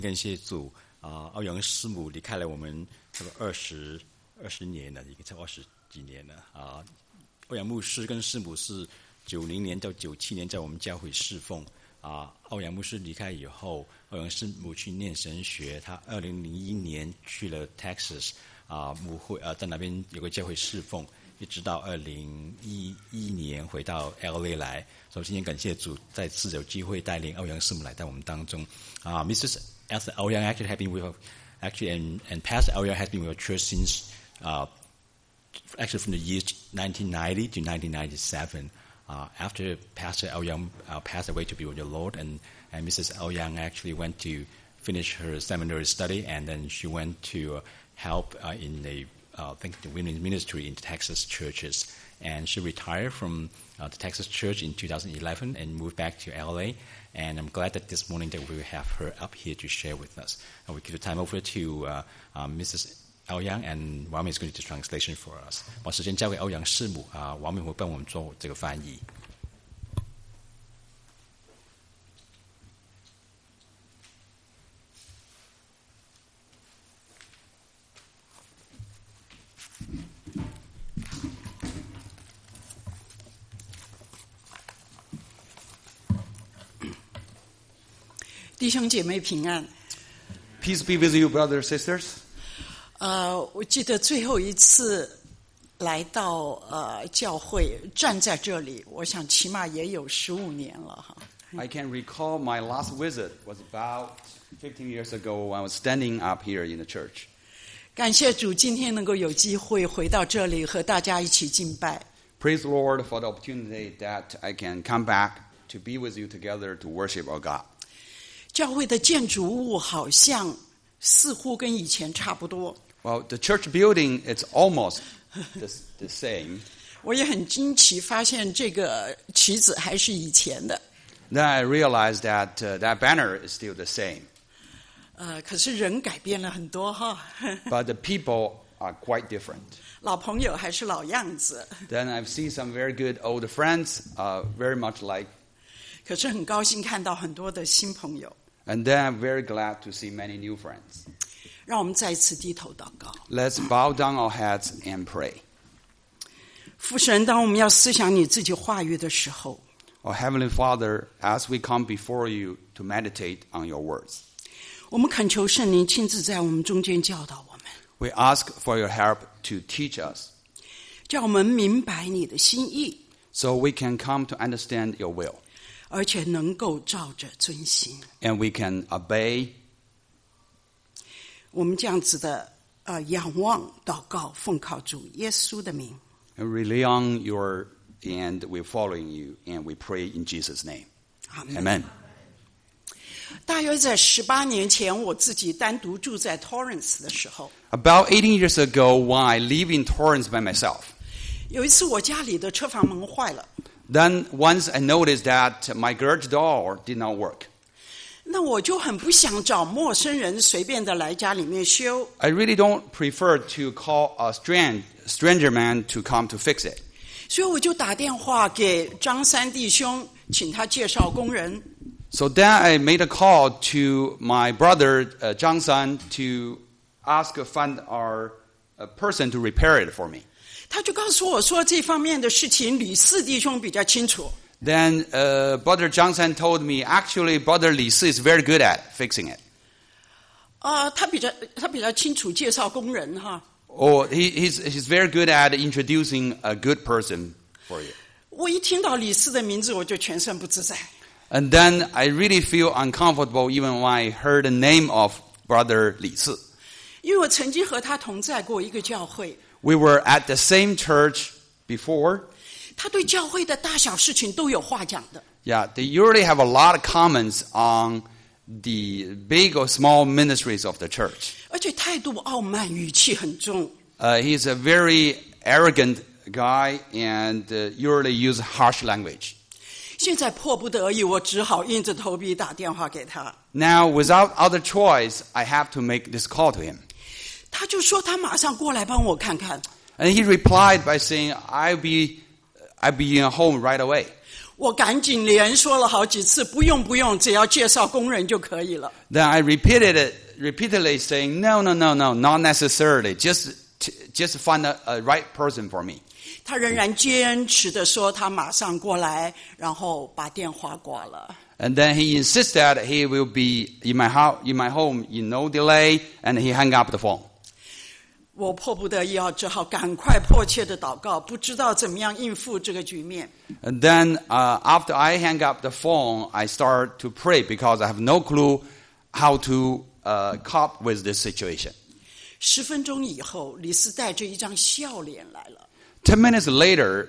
感谢主奥阳师母离开了我们差不多20年了，已经超过20几年了奥阳牧师跟师母是90年到97年在我们教会侍奉奥阳牧师离开以后，奥阳师母去念神学，他2001年去了 Texas 母会在那边有个教会侍奉，一直到2011年回到 LA 来。所以今天感谢主再次有机会带领奥阳师母来到我们当中Mrs. Esther Ouyang actually has been with and Pastor Ouyang has been with our church since actually from the years 1990 to 1997. After Pastor Ouyang passed away to be with the Lord, and Mrs. Ouyang actually went to finish her seminary study, and then she went to help in the women's ministry in the Texas churches. And she retired from the Texas church in 2011 and moved back to LA. And I'm glad that this morning that we will have her up here to share with us. And we give the time over to Mrs. Ouyang, and Wami is going to do translation for us. 把时间交给欧阳师母Wami会帮我们做这个翻译。 弟兄姐妹平安。 Peace be with you, brothers and sisters. 我记得最后一次来到教会站在这里，我想起码也有15年了哈。 I can recall my last visit was about 15 years ago when I was standing up here in the church. 感谢主，今天能够有机会回到这里和大家一起敬拜。 Praise the Lord for the opportunity that I can come back to be with you together to worship our God. 教会的建筑物好像似乎跟以前差不多。 Well, the church building is almost the same. 我也很惊奇，发现这个旗子还是以前的。 Then I realized that that banner is still the same. 可是人改变了很多哈。 But the people are quite different. 老朋友还是老样子。 Then I've seen some very good old friends, very much like. 可是很高兴看到很多的新朋友。 And then I'm very glad to see many new friends. 让我们再次低头祷告。 Let's bow down our heads and pray. 父神，当我们要思想你自己话语的时候， Our Heavenly Father, as we come before you to meditate on your words, 我们恳求圣灵亲自在我们中间教导我们， we ask for your help to teach us 叫我们明白你的心意， so we can come to understand your will 而且能够照着遵行。 and we can obey. 我们这样子的仰望祷告，奉靠主耶稣的名。 And rely on your, and we're following you, and we pray in Jesus' name. Amen. 大约在18年前，我自己单独住在 Torrance 的时候， About 18 years ago, when I live in Torrance by myself, 有一次我家里的车房门坏了， then once I noticed that my garage door did not work. 那我就很不想找陌生人随便的来家里面修， I really don't prefer to call a stranger man to come to fix it. 所以我就打电话给张三弟兄，请他介绍工人。 So then I made a call to my brother Zhang San to ask find our person to repair it for me. 他就告诉我说，这方面的事情李四弟兄比较清楚。 Then brother Zhang San told me, actually brother Li Si is very good at fixing it. 他比较清楚介绍工人哈。 Oh, he's very good at introducing a good person for you. 我一听到李四的名字，我就全身不自在。 And then I really feel uncomfortable even when I heard the name of brother Li Si. 因为我曾经和他同在过一个教会， We were at the same church before. 他对教会的大小事情都有话讲的。 Yeah, they usually have a lot of comments on the big or small ministries of the church. 而且态度傲慢，语气很重。 He's a very arrogant guy and usually use harsh language. 现在迫不得已，我只好硬着头皮打电话给他。 Now, without other choice, I have to make this call to him. 他就说他马上过来帮我看看。 And he replied by saying, I'll be in home right away. 我赶紧连说了好几次，不用不用，只要介绍工人就可以了。 Then I repeated it repeatedly, saying, no, not necessarily. Just find a right person for me. 他仍然坚持的说他马上过来，然后把电话挂了。 And then he insists that he will be in my home in no delay, and he hung up the phone. 我迫不得已只好赶快迫切的祷告，不知道怎么样应付这个局面。 And then after I hang up the phone, I start to pray because I have no clue how to cope with this situation. 10分钟以后，李斯带着一张笑脸来了。 10 minutes later,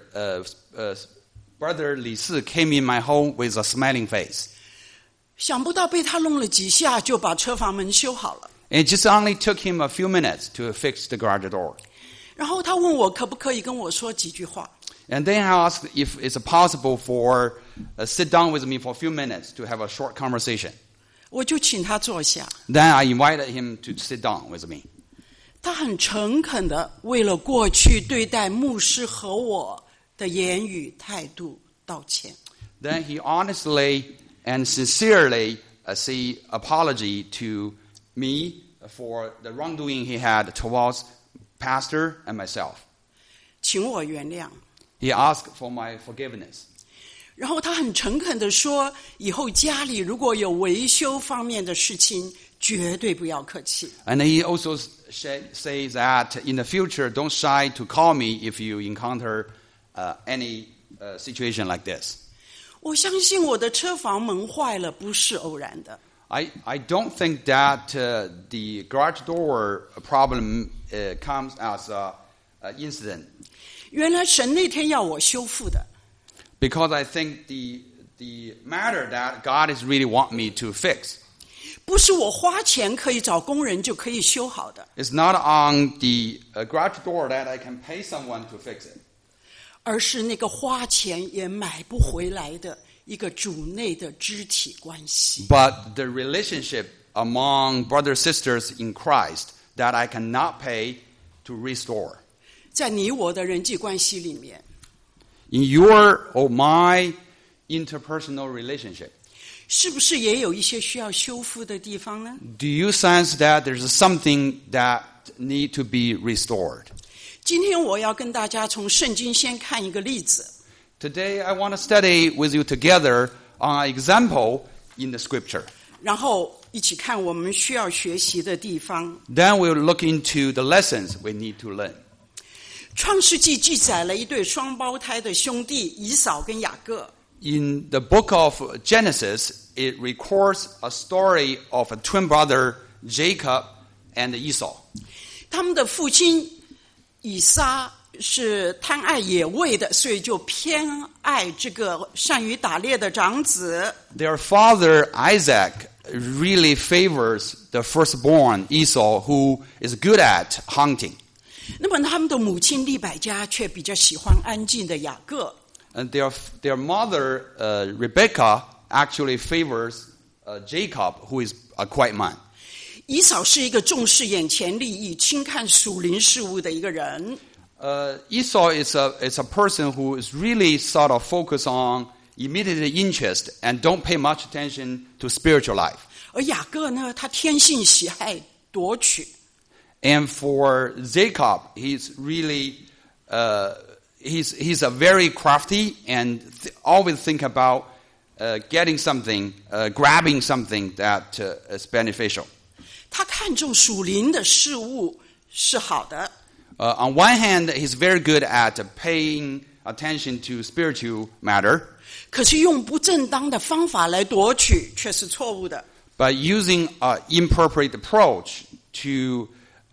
Brother Li Si came in my home with a smiling face. 想不到被他弄了几下，就把车房门修好了。 It just only took him a few minutes to fix the garage door. 然后他问我可不可以跟我说几句话。 And then I asked if it's possible for sit down with me for a few minutes to have a short conversation. 我就请他坐下。 Then I invited him to sit down with me. 他很诚恳的为了过去对待牧师和我的言语态度道歉。 Then he honestly and sincerely say apology to me for the wrongdoing he had towards pastor and myself. 请我原谅。 He asked for my forgiveness. 然后他很诚恳的说，以后家里如果有维修方面的事情，绝对不要客气。 And he also says that in the future, don't shy to call me if you encounter any situation like this. 我相信我的车房门坏了不是偶然的。 I don't think that the garage door problem comes as an incident. 原来神那天要我修复的。 Because I think the matter that God is really want me to fix. 不是我花钱可以找工人就可以修好的， It's not on the garage door that I can pay someone to fix it. 而是那个花钱也买不回来的一个主内的肢体关系。 But the relationship among brothers sisters in Christ that I cannot pay to restore. 在你我的人际关系里面， In your or my interpersonal relationship, 是不是也有一些需要修复的地方呢？ do you sense that there's something that need to be restored? 今天我要跟大家从圣经先看一个例子， Today I want to study with you together on an example in the scripture. 然后一起看我们需要学习的地方。 Then we'll look into the lessons we need to learn. 创世纪记载了一对双胞胎的兄弟以扫跟雅各。 In the book of Genesis, it records a story of a twin brother, Jacob and Esau. 他们的父亲以撒是贪爱野味的，所以就偏爱这个善于打猎的长子。 Their father, Isaac, really favors the firstborn, Esau, who is good at hunting. 那么他们的母亲利百加却比较喜欢安静的雅各。 And their mother, Rebecca, actually favors Jacob, who is a quiet man. 以扫是一个重视眼前利益、轻看属灵事物的一个人。 Esau is a person who is really sort of focused on immediate interest and don't pay much attention to spiritual life. 而雅各呢，他天性喜爱夺取。 And for Jacob, he's really he's a very crafty and always think about getting something, grabbing something that is beneficial. 他看重属灵的事物是好的， On one hand, he's very good at paying attention to spiritual matter, 可是用不正当的方法来夺取却是错误的。 but using an improper approach to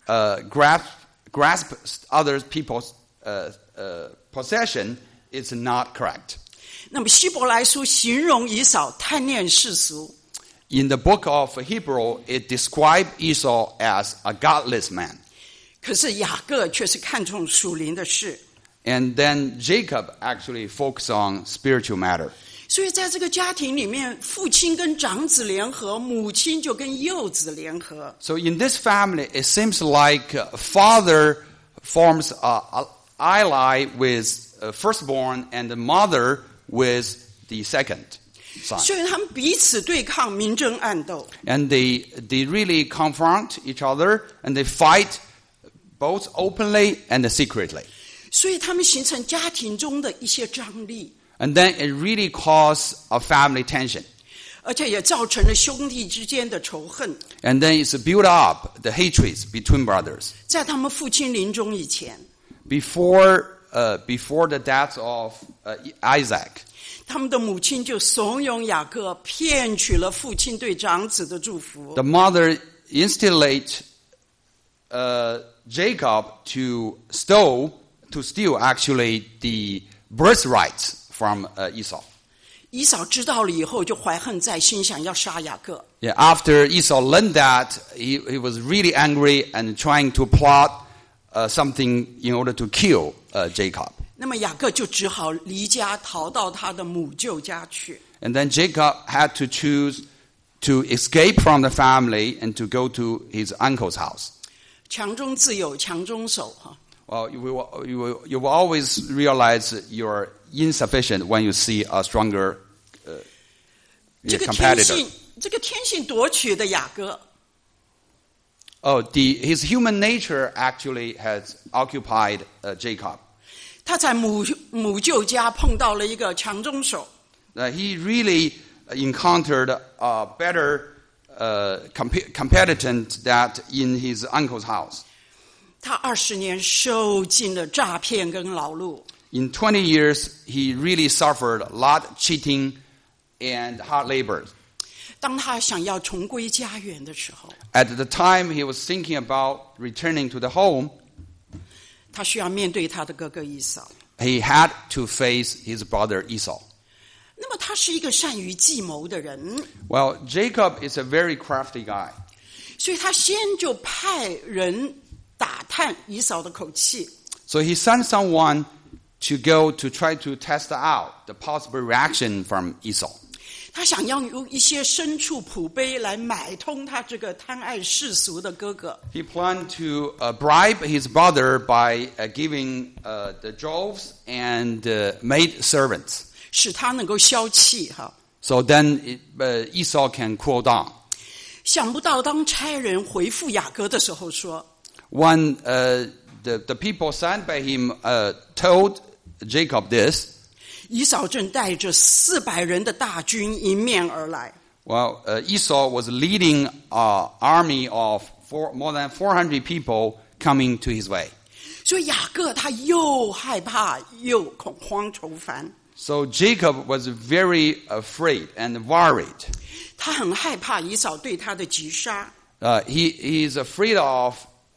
grasp other people's possession is not correct. 那么希伯来书形容以扫贪恋世俗， In the book of Hebrew, it describes Esau as a godless man. 可是雅各却是看重属灵的事。 And then Jacob actually focused on spiritual matter. 所以在这个家庭里面，父亲跟长子联合，母亲就跟幼子联合。 So in this family, it seems like father forms an ally with firstborn and the mother with the second son. 所以他们彼此对抗，明争暗斗。 And they really confront each other, and they fight both openly and secretly. 所以他们形成家庭中的一些张力， And then it really caused a family tension. 而且也造成了兄弟之间的仇恨。 And then it's built up the hatreds between brothers. 在他们父亲临终以前， Before the death of Isaac, 他们的母亲就怂恿雅各骗取了父亲对长子的祝福。 the mother instigated Jacob to steal actually the birthrights from Esau. 以扫知道了以后，就怀恨在心，想要杀雅各。 Yeah, after Esau learned that, he was really angry and trying to plot something in order to kill Jacob. 那么雅各就只好离家逃到他的母舅家去。 And then Jacob had to choose to escape from the family and to go to his uncle's house. 强中自有强中手哈。 Well, you will always realize you're insufficient when you see a stronger 这个天 competitor. 性夺取的雅各， His human nature actually has occupied Jacob. 他在母舅家碰到了一个强中手， He really encountered a better competent that in his uncle's house. 他20年受尽了诈骗跟劳碌。 In 20 years, he really suffered a lot of cheating and hard labor. 当他想要重归家园的时候， At the time he was thinking about returning to the home, 他需要面对他的哥哥以扫。 he had to face his brother Esau. 那么他是一个善于计谋的人， Well, Jacob is a very crafty guy. 所以他先就派人打探以扫的口气。 So he sent someone to go to try to test out the possible reaction from Esau. 他想要用一些牲畜仆卑来买通他这个贪爱世俗的哥哥。 He planned to bribe his brother by giving the droves and maid servants. 使他能够消气哈。 So then Esau can cool down. 想不到当差人回复雅各的时候说， When the people sent by him told Jacob this, 以扫正带着400人的大军迎面而来。 well, Esau was leading an army of more than 400 people coming to his way. 所以雅各他又害怕又恐慌愁烦， So Jacob was very afraid and worried. 他很害怕以扫对他的击杀， He is afraid of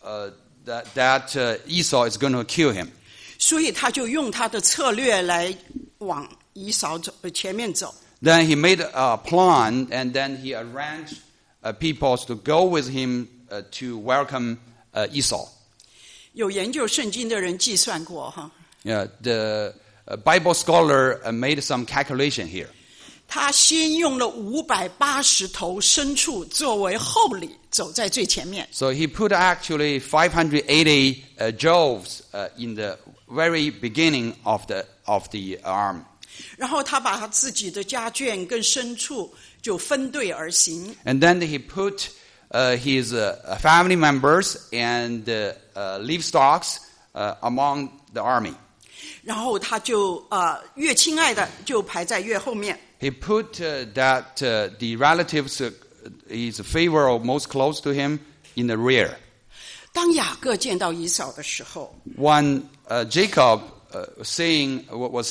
that Esau is going to kill him. 所以他就用他的策略来往以扫前面走。 Then he made a plan, and then he arranged people to go with him to welcome Esau. 有研究圣经的人计算过哈， Yeah, the Bible scholar made some calculation here. 他先用了580头牲畜作为后礼，走在最前面。 So he put actually 580 droves in the very beginning of the arm. 然后他把他自己的家眷跟牲畜就分队而行， And then he put his family members and livestock among the army. 然后他就越亲爱的就排在越后面。 He put that the relatives his favorite most close to him in the rear. 当雅各见到以扫的时候， When Jacob was saying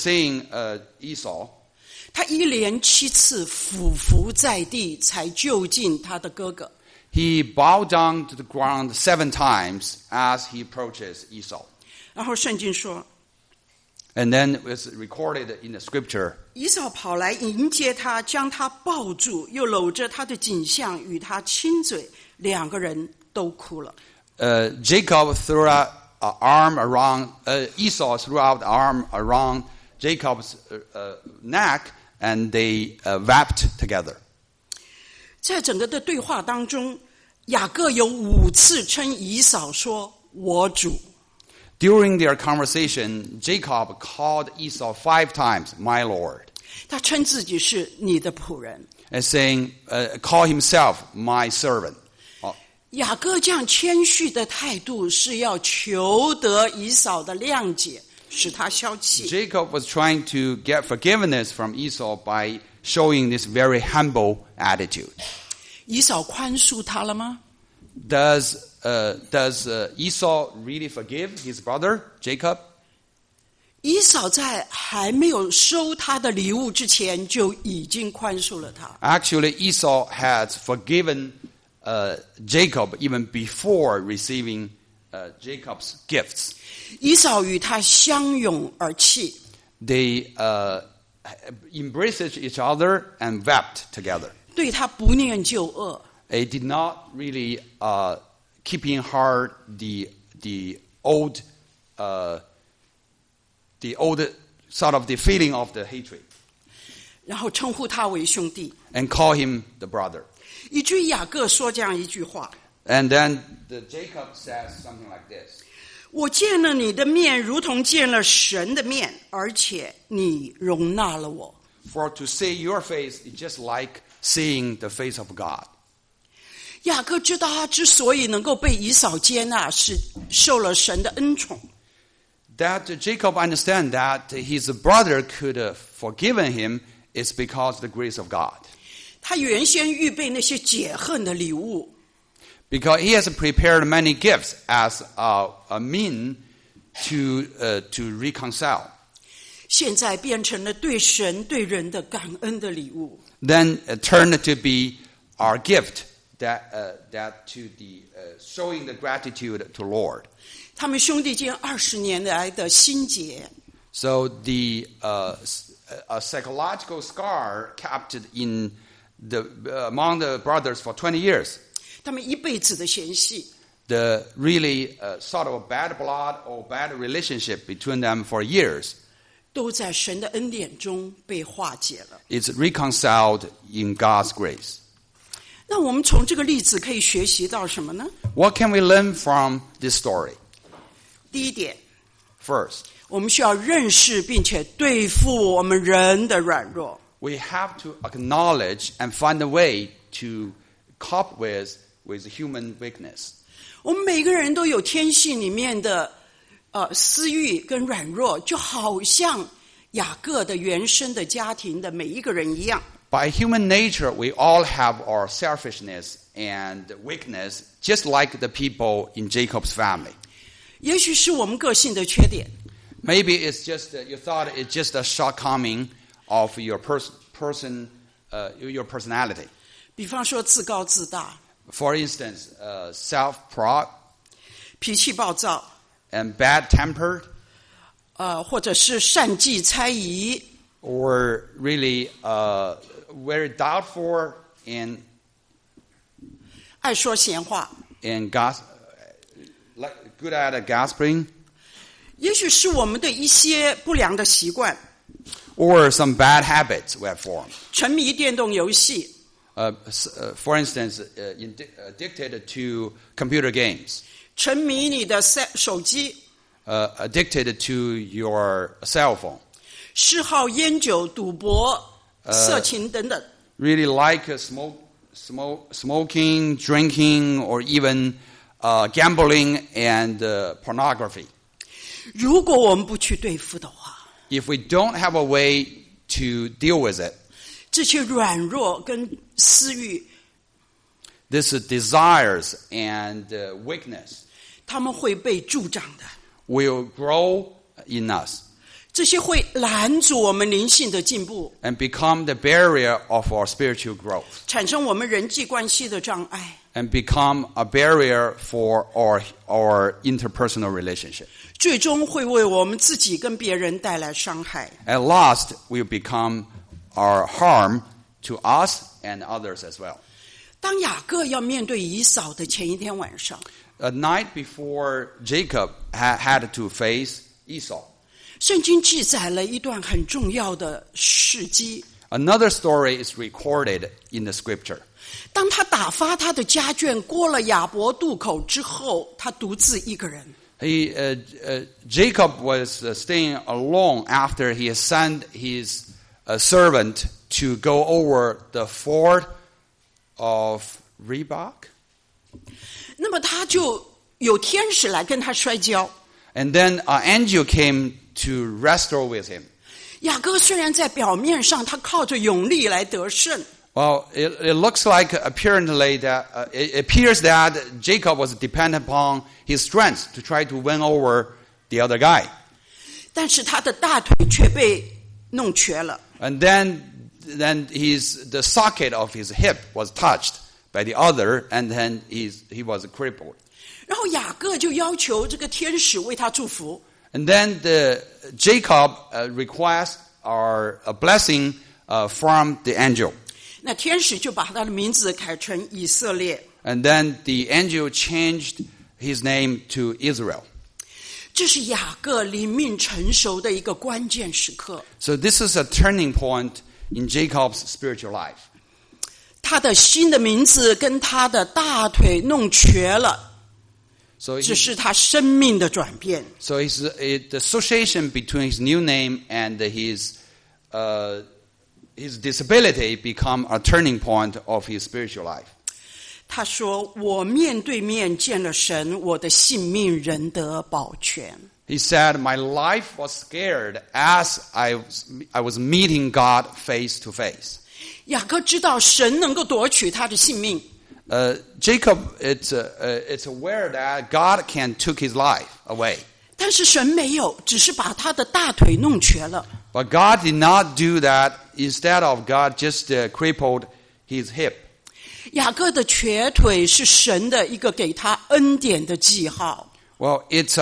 Esau, 他一连7次俯伏在地，才就近他的哥哥。 he bowed down to the ground 7 times as he approaches Esau. 然后圣经说， And then it was recorded in the scripture. 以扫跑来迎接他，将他抱住，又搂着他的颈项与他亲嘴，2个人都哭了。 Jacob threw an arm around Esau threw out the arm around Jacob's neck, and they wept together. 在整个的对话当中，雅各有5次称以扫说“我主”。 During their conversation, Jacob called Esau 5 times, "My Lord." 他称自己是你的仆人。 And saying, call himself my servant. 雅各这样谦虚的态度是要求得以扫的谅解，使他消气。 Jacob was trying to get forgiveness from Esau by showing this very humble attitude. 以扫宽恕他了吗？ Does Esau really forgive his brother Jacob? 以扫在还没有收他的礼物之前，就已经宽恕了他。 Actually, Esau has forgiven Jacob even before receiving Jacob's gifts. 以扫与他相拥而泣， They embraced each other and wept together. 对他不念旧恶。 It did not really keep in heart the old sort of the feeling of the hatred, 然后称呼他为兄弟， and call him the brother. 以至于雅各说这样一句话： And then Jacob says something like this. 我见了你的面，如同见了神的面，而且你容纳了我。 For to see your face is just like seeing the face of God. 雅各知道他之所以能够被以扫接纳，是受了神的恩宠。 That Jacob understand that his brother could have forgiven him is because of the grace of God. 他原先预备那些解恨的礼物， Because he has prepared many gifts as a mean to reconcile. 现在变成了对神对人的感恩的礼物。 Then turned to be our gift that to the showing the gratitude to Lord. 他们兄弟间20年来的心结， So the a psychological scar kept in among the brothers for 20 years. 他们一辈子的嫌隙， The really sort of bad blood or bad relationship between them for years 都在神的恩典中被化解了。 is reconciled in God's grace. 那我们从这个例子可以学习到什么呢？ What can we learn from this story? 第一点， First, 我们需要认识并且对付我们人的软弱。 we have to acknowledge and find a way to cope with human weakness. 我们每个人都有天性里面的私欲跟软弱，就好像雅各的原生的家庭的每一个人一样。 By human nature, we all have our selfishness and weakness, just like the people in Jacob's family. 也许是我们个性的缺点， Maybe it's just you thought it's just a shortcoming of your your personality. 比方说自高自大、 For instance, self-pride 脾气暴躁， and bad-tempered, 或者是善计猜疑， or really very doubtful and 爱说闲话。 like good at gossiping, 也许是我们的一些不良的习惯， or some bad habits we have formed. 沉迷电动游戏， For instance, addicted to computer games, 沉迷你的手机， addicted to your cell phone, 嗜好烟酒、赌博、色情等等。 really like smoking, drinking, or even gambling and pornography. 如果我们不去对付的话， If we don't have a way to deal with it, 这些软弱跟私欲， this desires and weakness 他们会被助长的。 will grow in us 这些会拦阻我们灵性的进步， and become the barrier of our spiritual growth 产生我们人际关系的障碍， and become a barrier for our interpersonal relationship. 最终会为我们自己跟别人带来伤害。 At last, will become our harm to us and others as well. 当雅各要面对以扫的前一天晚上， A night before Jacob had to face Esau, 圣经记载了一段很重要的事迹。 another story is recorded in the scripture. 当他打发他的家眷过了雅博渡口之后，他独自一个人。 Jacob was staying alone after he sent his a servant to go over the ford of Rebach. 那么他就有天使来跟他摔跤。 And then an angel came to wrestle with him. 雅各虽然在表面上他靠着勇力来得胜， Well, it looks like apparently that it appears that Jacob was dependent upon his strength to try to win over the other guy. 但是他的大腿却被弄瘸了。 And then the socket of his hip was touched by the other, and then he was crippled. 然后雅各就要求这个天使为他祝福。 And then Jacob requests a blessing from the angel. 那天使就把他的名字改成以色列。 And then the angel changed his name to Israel. 这是雅各灵命成熟的一个关键时刻。 So this is a turning point in Jacob's spiritual life. 他的新的名字跟他的大腿弄瘸了， So 这是他生命的转变。 the association between his new name and his disability become a turning point of his spiritual life. 他说：“我面对面见了神，我的性命仍得保全。” He said, "My life was scared as I was meeting God face to face." 雅各知道神能够夺取他的性命， Jacob, it's aware that God can took his life away. 但是神没有，只是把他的大腿弄瘸了。 But God did not do that. Instead of God just crippled his hip. 雅各的瘸腿是神的一个给他恩典的记号。 Well, it's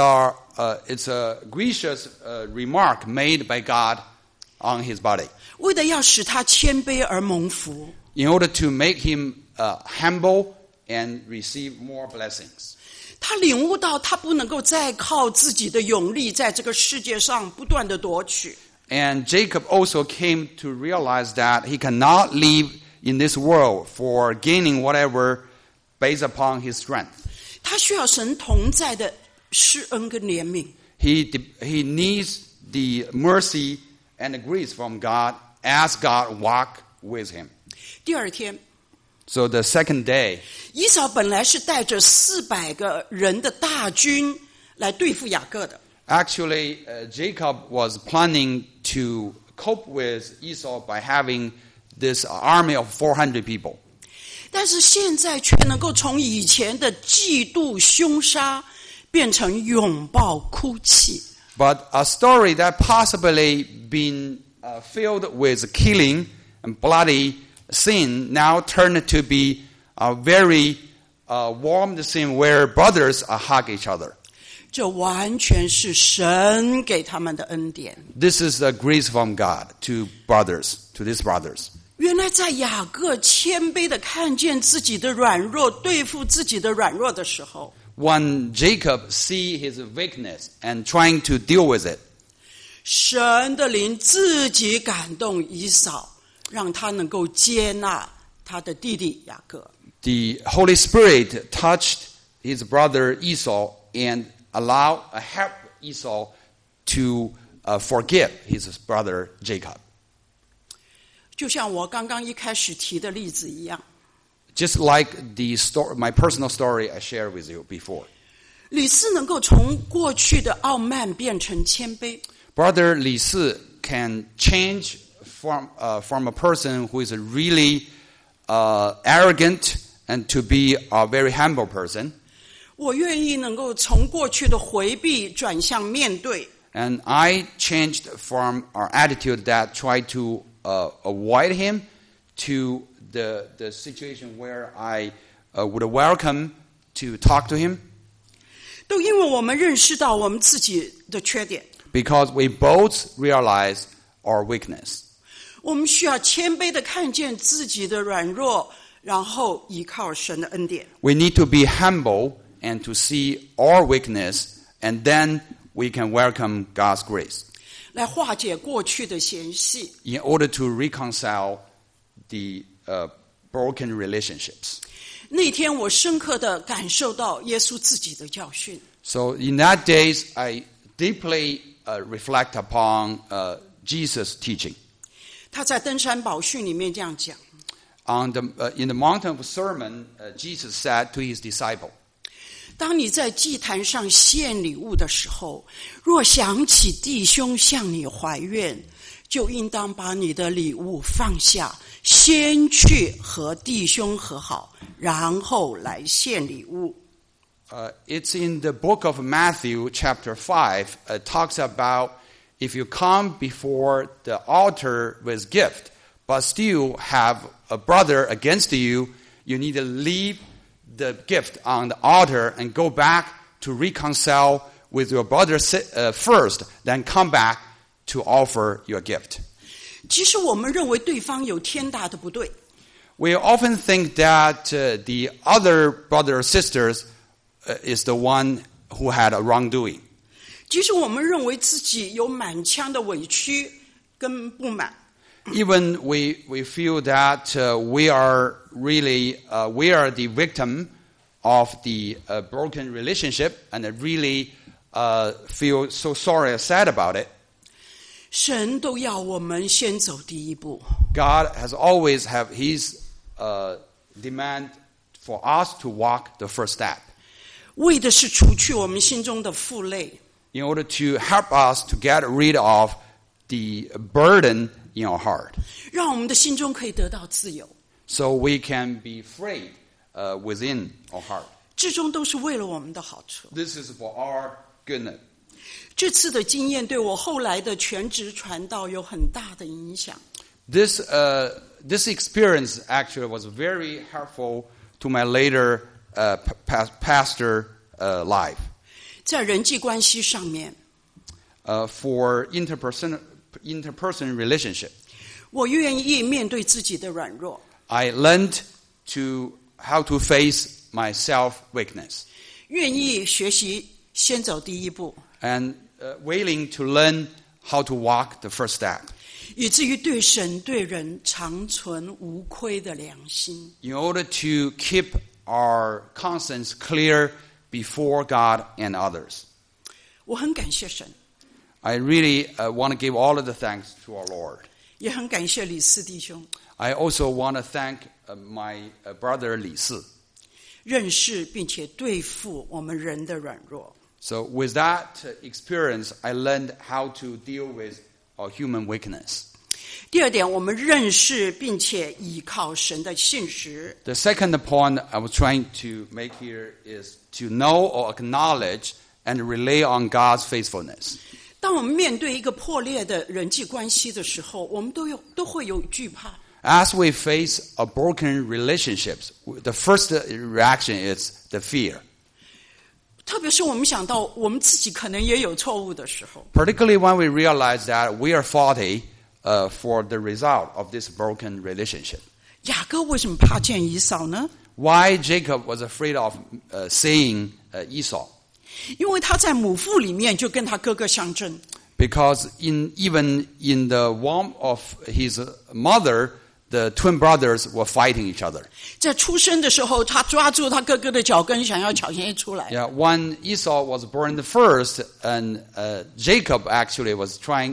a gracious remark made by God on his body 为的要使他谦卑而蒙福。 in order to make him humble and receive more blessings. 他领悟到他不能够再靠自己的勇力在这个世界上不断的夺取。 And Jacob also came to realize that he cannot live in this world for gaining whatever based upon his strength. 他需要神同在的施恩跟怜悯。 He needs the mercy and the grace from God as God walk with him. 第二天， So the second day, 以扫本来是带着400个人的大军来对付雅各的， actually, Jacob was planning to cope with Esau by having this army of 400 people. 但是现在却能够从以前的嫉妒凶杀变成拥抱哭泣。 But a story that possibly been filled with killing and bloody sin now turned to be a very warm scene where brothers hug each other. 这完全是神给他们的恩典。 This is the grace from God to these brothers. 原来在雅各谦卑的看见自己的软弱，对付自己的软弱的时候， When Jacob see his weakness and trying to deal with it, 神的灵自己感动以扫，让他能够接纳他的弟弟雅各。 the Holy Spirit touched his brother Esau and help Esau to forgive his brother Jacob. 就像我刚刚一开始提的例子一样， Just like my personal story I shared with you before. 李斯能够从过去的傲慢变成谦卑， Brother Li Si can change from a person who is really arrogant and to be a very humble person. 我愿意能够从过去的回避转向面对， And I changed from our attitude that tried to avoid him to the situation where I would welcome to talk to him. 都因为我们认识到我们自己的缺点， Because we both realize our weakness. 我们需要谦卑的看见自己的软弱，然后依靠神的恩典。 We need to be humble and to see our weakness, and then we can welcome God's grace 来化解过去的嫌隙。 in order to reconcile the broken relationships. 那天我深刻地感受到耶稣自己的教训。 So in that days, I deeply reflect upon Jesus' teaching. 他在登山宝训里面这样讲。 In the Mountain of Sermon, Jesus said to his disciple, 当你在祭坛上献礼物的时候，若想起弟兄向你怀怨，就应当把你的礼物放下，先去和弟兄和好，然后来献礼物。 It's in the book of Matthew, chapter 5. It talks about if you come before the altar with gift, but still have a brother against you, you need to leave the gift on the altar and go back to reconcile with your brother first, then come back to offer your gift. 其实我们认为对方有天大的不对， We often think that the other brother or sisters is the one who had a wrongdoing. 其实我们认为自己有满腔的委屈跟不满。 Even we feel that we are the victim of the broken relationship and really feel so sorry and sad about it. 神都要我们先走第一步。 God has always have His demand for us to walk the first step 为的是除去我们心中的负累， in order to help us to get rid of the burden in our heart, 让我们的心中可以得到自由。 so we can be free within our heart. 至终都是为了我们的好处。 This is for our goodness. 这次的经验对我后来的全职传道有很大的影响。 This experience actually was very helpful to my later pastor life. 在人际关系上面， For interpersonal relationship, 我愿意面对自己的软弱， I learned how to face my self weakness 愿意学习先走第一步， and willing to learn how to walk the first step 以至于对神对人常存无亏的良心。 in order to keep our conscience clear before God and others. 我很感谢神， I really want to give all of the thanks to our Lord. 也很感谢李四弟兄， I also want to thank my brother Li Si. 认识并且对付我们人的软弱。 So with that experience, I learned how to deal with our human weakness. 第二点，我们认识并且依靠神的信实。 The second point I was trying to make here is to know or acknowledge and rely on God's faithfulness. 当我们面对一个破裂的人际关系的时候，我们都会有惧怕。 As we face a broken relationships, the first reaction is the fear. 特别是我们想到我们自己可能也有错误的时候， Particularly when we realize that we are faulty for the result of this broken relationship. 雅各为什么怕见以扫呢？ Why Jacob was afraid of seeing Esau? 因为他在母腹里面就跟他哥哥相争， Because even in the womb of his mother, the twin brothers were fighting each other. 在出生的时候，他抓住他哥哥的脚跟，想要抢先出来。 Yeah, when Esau was born first, and Jacob actually was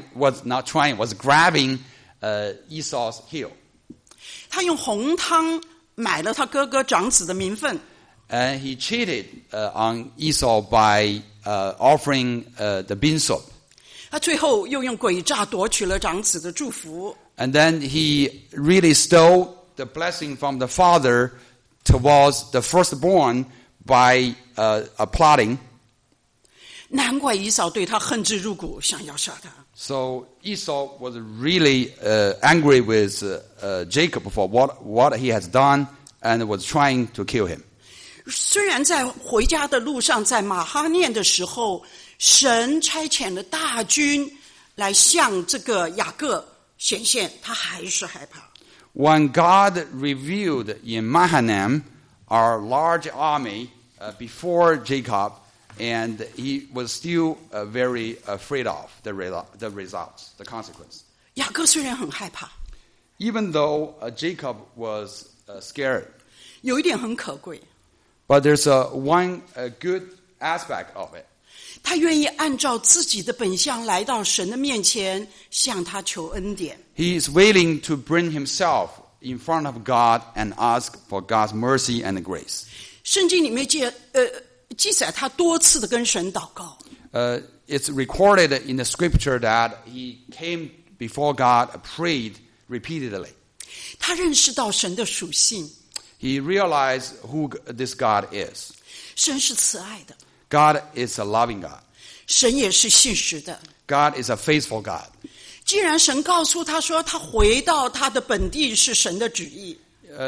grabbing Esau's heel. 他用红汤买了他哥哥长子的名分， And he cheated on Esau by offering the bean soup. 他最后又用诡诈夺取了长子的祝福。 And then he really stole the blessing from the father towards the firstborn by plotting. 难怪以扫对他恨之入骨，想要杀他。 So Esau was really angry with Jacob for what he has done and was trying to kill him. 虽然在回家的路上，在马哈念的时候，神差遣了大军来向这个雅各显现，他还是害怕。 When God revealed in Mahanaim our large army before Jacob, and he was still very afraid of the results, the consequence. 雅各虽然很害怕， Even though Jacob was scared, 有一点很可贵， but there's one good aspect of it. 他愿意按照自己的本相来到神的面前，向他求恩典。 He is willing to bring himself in front of God and ask for God's mercy and grace. 圣经里面记载他多次的跟神祷告。 It's recorded in the scripture that he came before God, prayed repeatedly. 他认识到神的属性， He realized who this God is. 神是慈爱的， God is a loving God. 神也是信实的。 God is a faithful God. 既然神告诉他说他回到他的本地是神的旨意，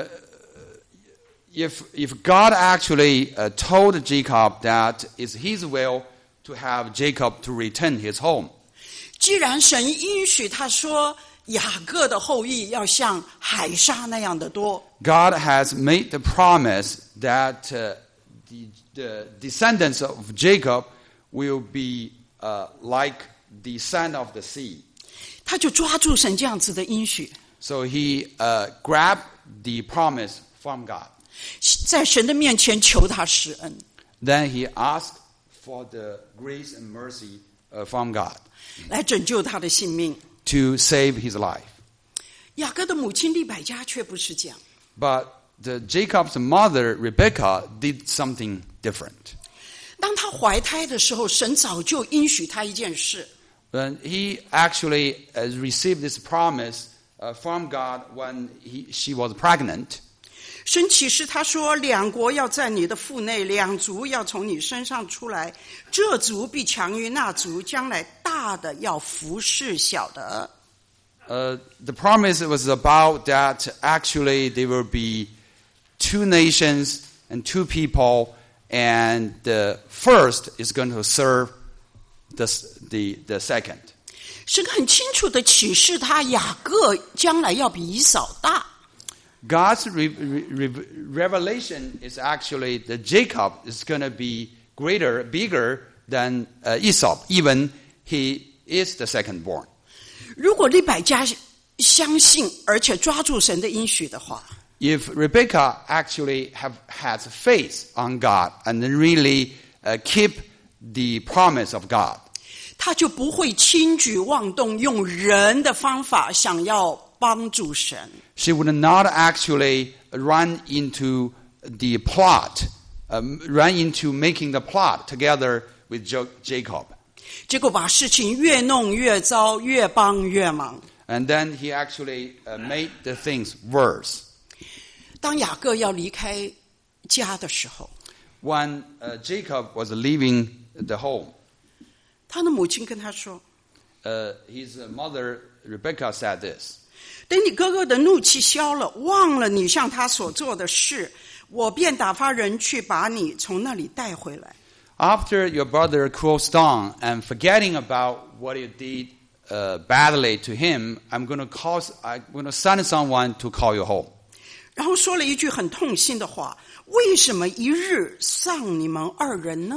If God actually told Jacob that it's his will to have Jacob to return his home, 既然神应许他说雅各的后裔要像海沙那样的多， God has made the promise that the descendants of Jacob will be like the sand of the sea. 他就抓住神这样子的应许， So he grabbed the promise from God. 在神的面前求他施恩。 Then he asked for the grace and mercy from God 来拯救他的性命。 to save his life. 雅各的母亲利百加却不是这样， But Jacob's mother, Rebekah, did something different. 当他怀胎的时候，神早就应许他一件事， And he actually received this promise from God when she was pregnant. 神启示他说，两国要在你的腹内，两族要从你身上出来，这族必强于那族，将来大的要服侍小的。 The promise was about that actually there will be two nations and two people, and the first is going to serve the second. 神很清楚的启示他，雅各将来要比以扫大。 God's revelation is actually that Jacob is going to be bigger than Esau, even he is the secondborn. 如果利百加相信而且抓住神的应许的话， If Rebekah actually has faith on God and really keep the promise of God, 他就不会轻举妄动，用人的方法想要帮助神。 she would not actually run into the plot, run into making the plot together with Jacob. 结果把事情越弄越糟，越帮越忙。 And then he actually made the things worse. 当雅各要离开家的时候， When Jacob was leaving the home, 他的母亲跟他说， his mother Rebekah said this, 等你哥哥的怒气消了，忘了你向他所做的事，我便打发人去把你从那里带回来。 After your brother cools down and forgetting about what you did badly to him, I'm going to send someone to call you home. 然后说了一句很痛心的话，为什么一日丧你们二人呢？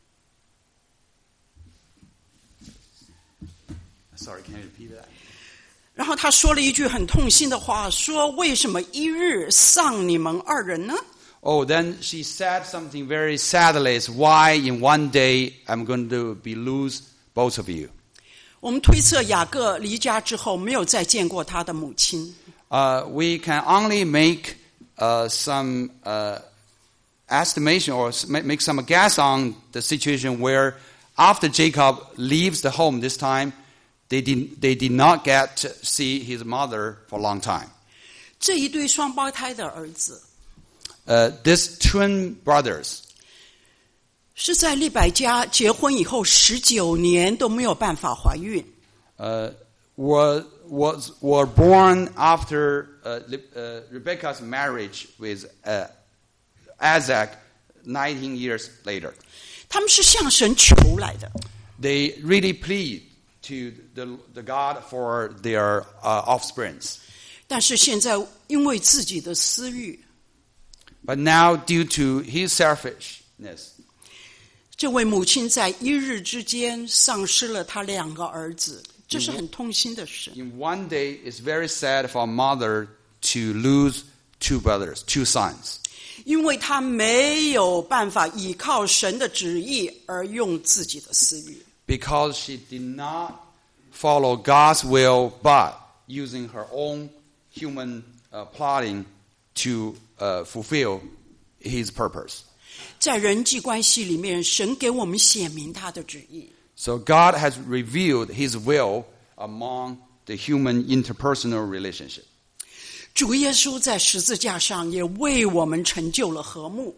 Sorry, can you repeat that? 然后他说了一句很痛心的话，说为什么一日丧你们二人呢？ Oh, then she said something very sadly, is why in one day I'm going to lose both of you. 我们推测雅各离家之后没有再见过他的母亲。 We can only make some estimation or make some guess on the situation where after Jacob leaves the home this time, they did not get to see his mother for a long time. 这一对双胞胎的儿子 These twin brothers 是在利百加结婚以后19年都没有办法怀孕。 were born after Rebekah's marriage with Isaac 19 years later. 他们是向神求来的， They really plead to the God for their offsprings. 但是现在因为自己的私欲， But now due to his selfishness, 这位母亲在一日之间丧失了她2个儿子，这是很痛心的事。 in one day it's very sad for a mother to lose two brothers, two sons. 因为他没有办法依靠神的旨意而用自己的私欲。 Because she did not follow God's will, but using her own human plotting to fulfill His purpose. 在人际关系里面，神给我们显明他的旨意。 So God has revealed His will among the human interpersonal relationship. 主耶稣在十字架上也为我们成就了和睦。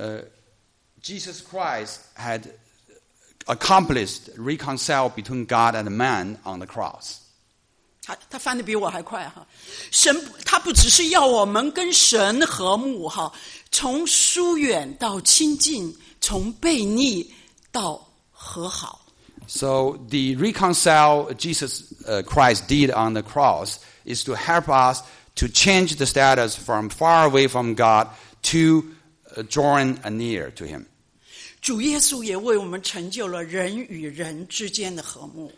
Jesus Christ had accomplished reconcile between God and man on the cross. 他翻得比我还快哈！他不只是要我们跟神和睦哈，从疏远到亲近，从悖逆到和好。 So the reconcile Jesus Christ did on the cross is to help us to change the status from far away from God to join near to Him. 主耶稣也为我们成就了人与人之间的和睦。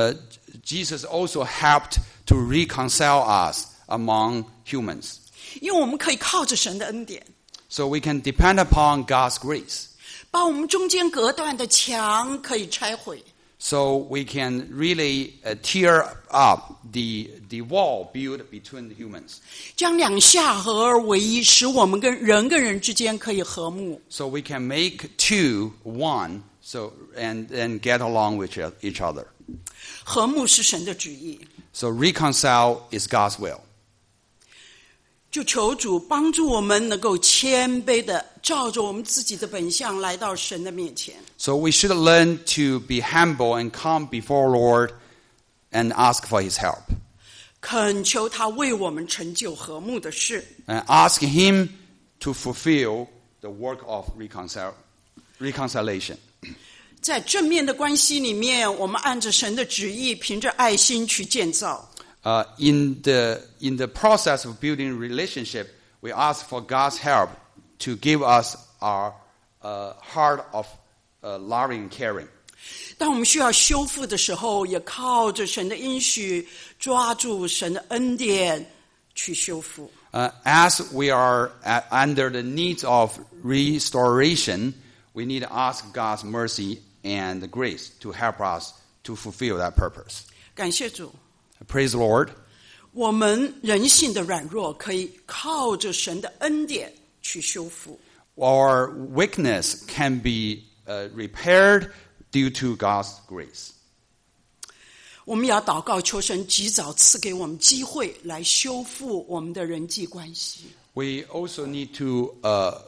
Jesus also helped to reconcile us among humans. 因为我们可以靠着神的恩典， So we can depend upon God's grace. 把我们中间隔断的墙可以拆毁。 So we can really tear up the wall built between the humans. 将两下合而为一，使我们跟人之间可以和睦。 So we can make two one, so and get along with each other. 和睦是神的旨意， So reconcile is God's will. 就求主帮助我们能够谦卑的照着我们自己的本相来到神的面前。 So we should learn to be humble and come before Lord and ask for His help. 恳求他为我们成就和睦的事。 And ask Him to fulfill the work of reconciliation. 在正面的关系里面，我们按着神的旨意，凭着爱心去建造。 In the process of building relationship, we ask for God's help to give us our heart of loving and caring. 当我们需要修复的时候，也靠着神的应许，抓住神的恩典去修复。 As we are under the needs of restoration, we need to ask God's mercy and grace to help us to fulfill that purpose. 感谢主， Praise the Lord. 我们人性的软弱可以靠着神的恩典去修复。 Our weakness can be repaired due to God's grace. 我们要祷告，求神及早赐给我们机会来修复我们的人际关系。 We also need to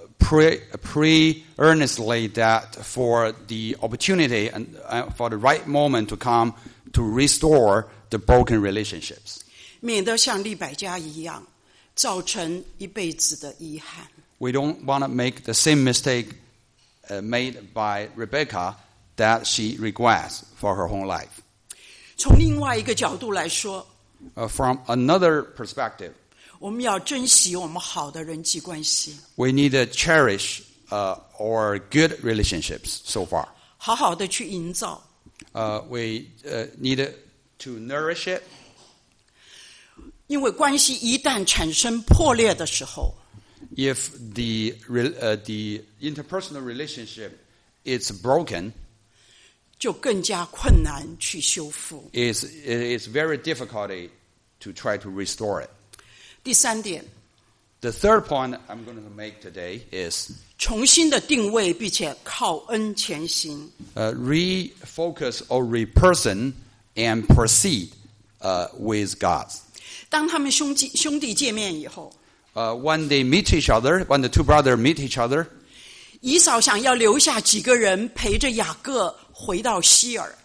pray earnestly that for the opportunity and for the right moment to come to restore the broken relationships. 免得像利百加一样，造成一辈子的遗憾。 We don't want to make the same mistake made by Rebecca that she regrets for her whole life. 从另外一个角度来说， From another perspective, 我们要珍惜我们好的人际关系， we need to cherish our good relationships so far. 好好的去营造。 We need to nourish it. 因为关系一旦产生破裂的时候， If the interpersonal relationship is broken, 就更加困难去修复。 it's very difficult to try to restore it. 第三点， The third point I'm going to make today is 重新的定位，并且靠恩前行。 refocus or reperson and proceed with God. 当他们兄弟见面以后， When they meet each other, when the two brothers meet each other, 以扫想要留下几个人陪着雅各回到西尔。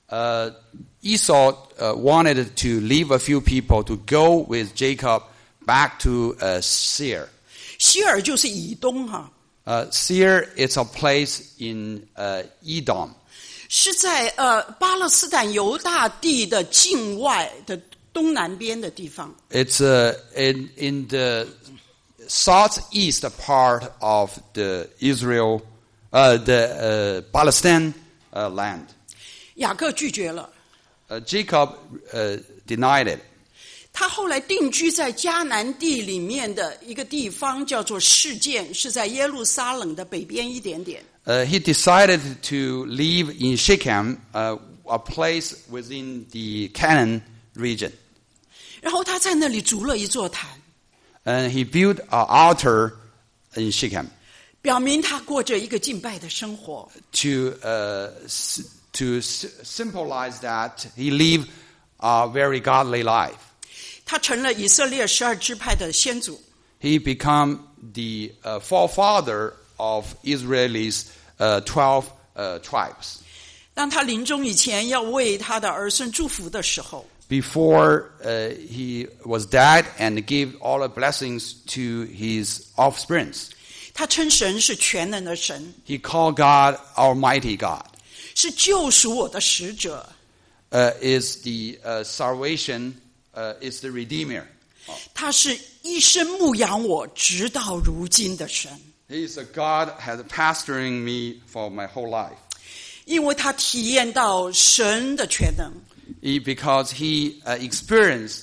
Esau wanted to leave a few people to go with Jacob back to Seir. 西尔就是以东哈， Seir is a place in Edom. 是在巴勒斯坦犹大地的境外的东南边的地方。 It's in the southeast part of the Palestine land. 雅各拒绝了， Jacob denied it. 他后来定居在迦南地里面的一个地方，叫做示剑，是在耶路撒冷的北边一点点。 He decided to live in Shechem, a place within the Canaan region. 然后他在那里筑了一座坛， And he built an altar in Shechem 表明他过着一个敬拜的生活。 to symbolize that he lived a very godly life. 他成了以色列12支派的先祖。 He became the forefather of Israel's 12 tribes. 当他临终以前要为他的儿孙祝福的时候， Before he was dead and gave all the blessings to his offsprings, 他称神是全能的神， he called God Almighty God. 是救赎我的使者， Is the salvation, is the Redeemer. 他是一生牧养我直到如今的神。 He is a God has pastoring me for my whole life. 因为他体验到神的全能， Because he experienced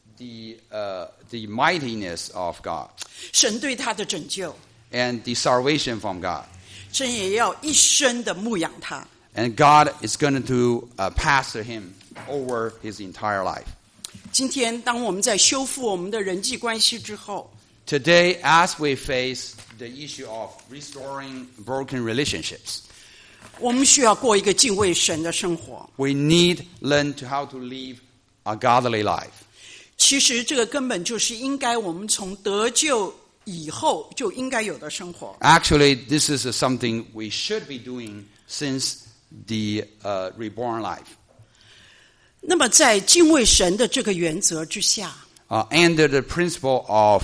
the mightiness of God 神对他的拯救， and the salvation from God. 神也要一生的牧养他。 And God is going to pastor him over his entire life. 今天，当我们在修复我们的人际关系之后， Today, as we face the issue of restoring broken relationships, 我们需要过一个敬畏神的生活。 we need learn to how to live a godly life. 其实，这个根本就是应该我们从得救以后就应该有的生活。 Actually, this is something we should be doing since the reborn life. 那么，在敬畏神的这个原则之下， Under the principle of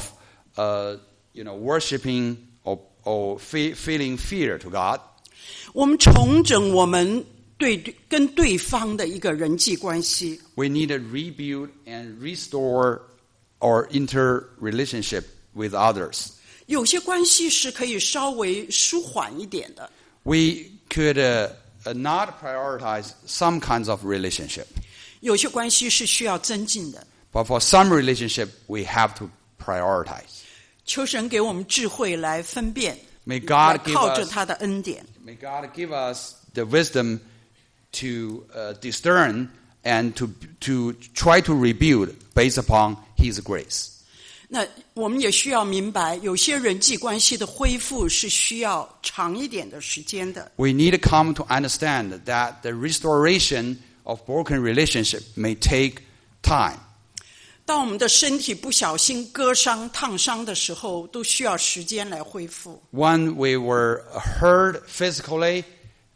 worshiping or feeling fear to God, 我们重整我们跟对方的一个人际关系。 we need to rebuild and restore our interrelationship with others. 有些关系是可以稍微舒缓一点的， We could not prioritize some kinds of relationship, 有些关系是需要增进的。 but for some relationship, we have to prioritize. 求神给我们智慧来分辨， May 来 God give 靠着 us, 他的恩典。 may God give us the wisdom to discern and to try to rebuild based upon His grace. 那我们也需要明白，有些人际关系的恢复是需要长一点的时间的。 We need to come to understand that the restoration of broken relationship may take time. 当我们的身体不小心割伤、烫伤的时候，都需要时间来恢复。 When we were hurt physically,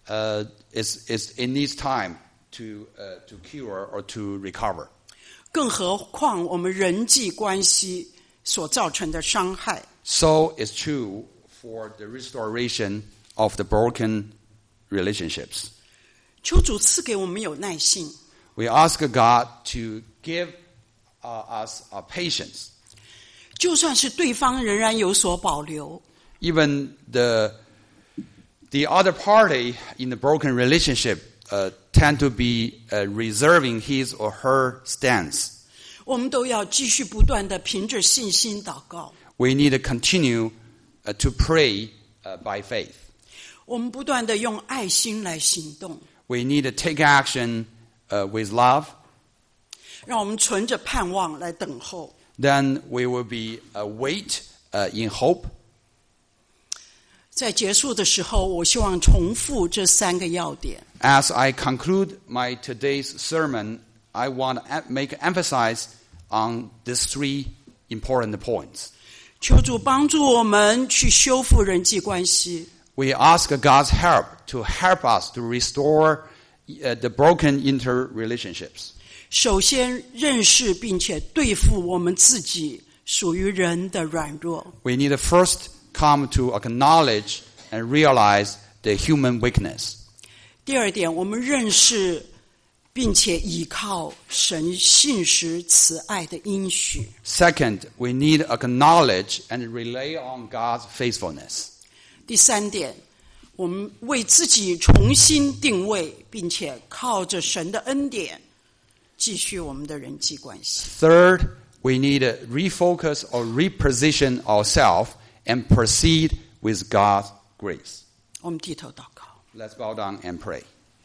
it needs time to cure or to recover. 更何况我们人际关系所造成的伤害。 So it's true for the restoration of the broken relationships. 求主赐给我们有耐性， We ask God to give us a patience. 就算是对方仍然有所保留， Even the other party in the broken relationship tend to be reserving his or her stance. 我们都要继续不断的凭着信心祷告。 We need to continue to pray by faith. 我们不断的用爱心来行动， We need to take action with love. 让我们存着盼望来等候。 Then we will be wait in hope. 在结束的时候，我希望重复这3个要点。 As I conclude my today's sermon, I want to make emphasis on these 3 important points. 求主帮助我们去修复人际关系， We ask God's help to help us to restore the broken interrelationships. 首先认识并且对付我们自己属于人的软弱。 We need to first come to acknowledge and realize the human weakness. 第二点，我们认识并且依靠神信实慈爱的应许。 Second, we need to acknowledge and rely on God's faithfulness. 第三点，我们为自己重新定位，并且靠着神的恩典继续我们的人际关系。 Third, we need to refocus or reposition ourselves and proceed with God's grace. 我们低头祷告。 Let's bow down and pray.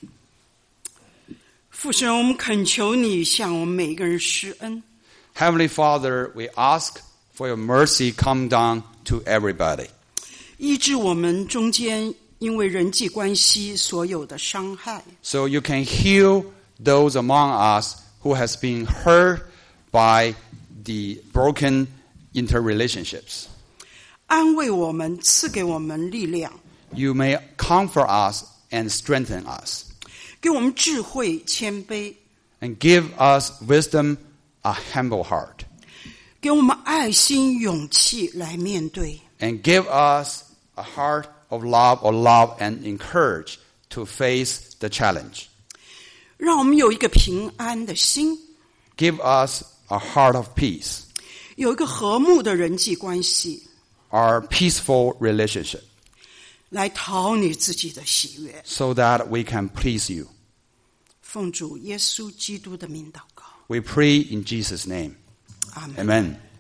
父神，我们恳求你向我们每一个人施恩， Heavenly Father, we ask for your mercy come down to everybody. 医治我们中间因为人际关系所有的伤害， So you can heal those among us who has been hurt by the broken interrelationships. 安慰我们，赐给我们力量， You may comfort us and strengthen us, 给我们智慧、谦卑， and give us wisdom, a humble heart, 给我们爱心、勇气来面对。 and give us a heart of love or love and encourage to face the challenge. 让我们有一个平安的心， Give us a heart of peace, 有一个和睦的人际关系， our peaceful relationship, 来讨你自己的喜悦。 so that we can please you. 奉主耶稣基督的名祷告， We pray in Jesus' name. 阿门。 Amen.